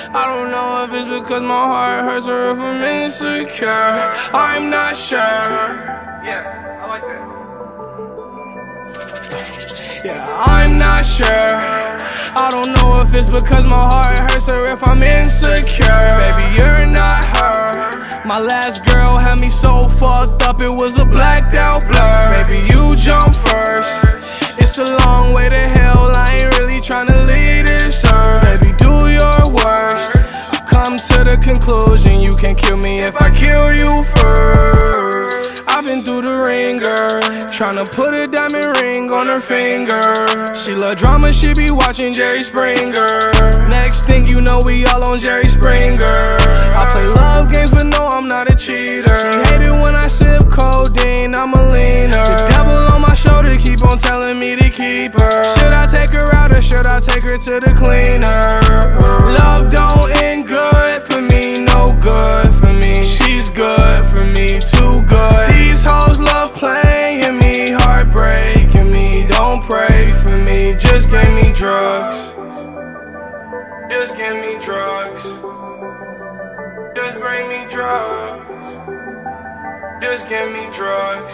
I don't know if it's because my heart hurts or if I'm insecure. I'm not sure. Yeah, I like that. Yeah, I'm not sure. I don't know if it's because my heart hurts or if I'm insecure. Baby, you're not her. My last girl had me so fucked up, it was a blacked out blur. Baby, you jump first. It's a long way to hell, I ain't really tryna leave this earth. Baby, do your worst. I've come to the conclusion you can kill me if I kill you first. I've been through the ringer, tryna put a diamond ring on her finger. She love drama, she be watching Jerry Springer. Next thing you know, we all on Jerry Springer. I play love games, but no, I'm not a cheater. She hate it when I sip codeine, I'm a leaner. The devil on my shoulder keep on telling me to keep her. Should I take her out or should I take her to the cleaner? Love don't end good for me, no good for me. She's good for me, too good. These hoes love playing me, heartbreaking me. Don't pray for me, just give me drugs. Just give me drugs. Just bring me drugs. Just give me drugs.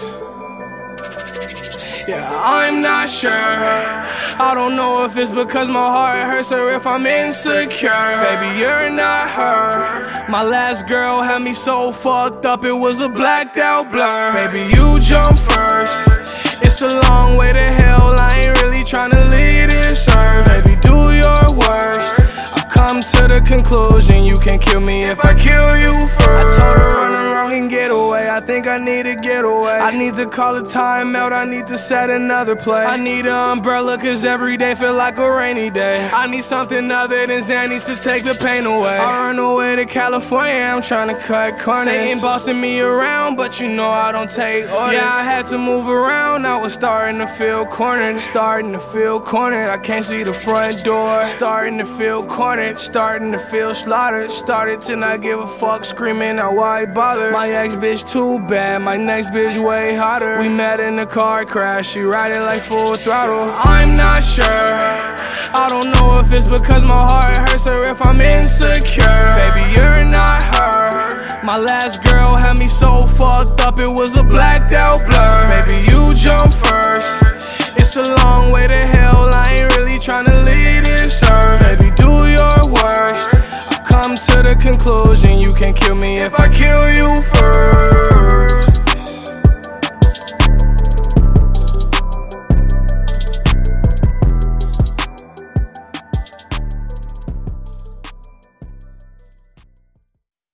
Yeah, I'm not sure. I don't know if it's because my heart hurts or if I'm insecure. Baby, you're not her. My last girl had me so fucked up, it was a blacked out blur. Baby, you jump first. It's a long way to hell, I ain't really tryna leave this earth. Baby, do your worst. I've come to the conclusion you can kill me if I kill you first. I told her run along and get away, I think I need to get away. I need to call a timeout, I need to set another play. I need an umbrella cause every day feel like a rainy day. I need something other than Xannies to take the pain away. I run away to California, I'm tryna cut corners. Satan bossing me around, but you know I don't take orders. Yeah, I had to move around, I was starting to feel cornered. Starting to feel cornered, I can't see the front door. Starting to feel cornered, starting to feel slaughtered. Started to not give a fuck, screaming out why bother. My ex bitch too bad, my next bitch way hotter. We met in a car crash, she riding like full throttle. I'm not sure. I don't know if it's because my heart hurts or if I'm insecure. Baby, you're not her. My last girl had me so fucked up, it was a blacked out blur. Baby, you jump first. It's a long way to hell, I ain't really tryna leave this earth. Baby, do your worst. I've come to the conclusion you can kill me if I kill you